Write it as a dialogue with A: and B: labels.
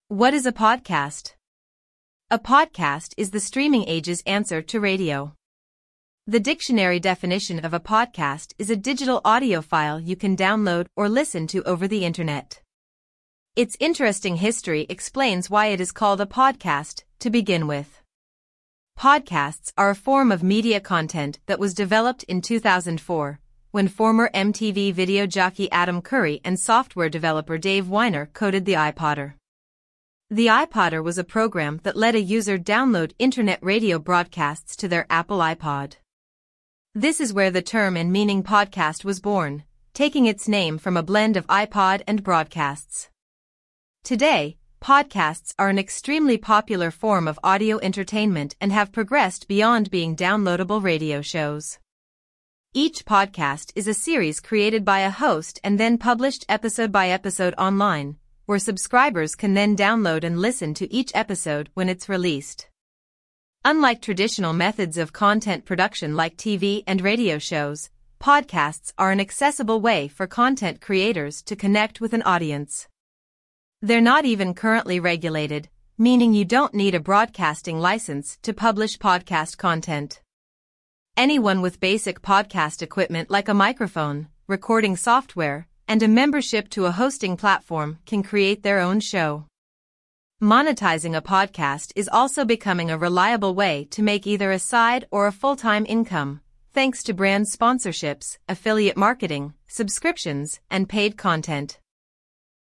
A: What is a podcast? A podcast is the streaming age's answer to radio. The dictionary definition of a podcast is a digital audio file you can download or listen to over the internet. Its interesting history explains why it is called a podcast, to begin with. Podcasts are a form of media content that was developed in 2004, when former MTV video jockey Adam Curry and software developer Dave Weiner coded the iPodder. The iPodder was a program that let a user download internet radio broadcasts to their Apple iPod. This is where the term and meaning podcast was born, taking its name from a blend of iPod and broadcasts. Today, podcasts are an extremely popular form of audio entertainment and have progressed beyond being downloadable radio shows. Each podcast is a series created by a host and then published episode by episode online, where subscribers can then download and listen to each episode when it's released. Unlike traditional methods of content production like TV and radio shows, podcasts are an accessible way for content creators to connect with an audience. They're not even currently regulated, meaning you don't need a broadcasting license to publish podcast content. Anyone with basic podcast equipment like a microphone, recording software, and a membership to a hosting platform can create their own show. Monetizing a podcast is also becoming a reliable way to make either a side or a full-time income, thanks to brand sponsorships, affiliate marketing, subscriptions, and paid content.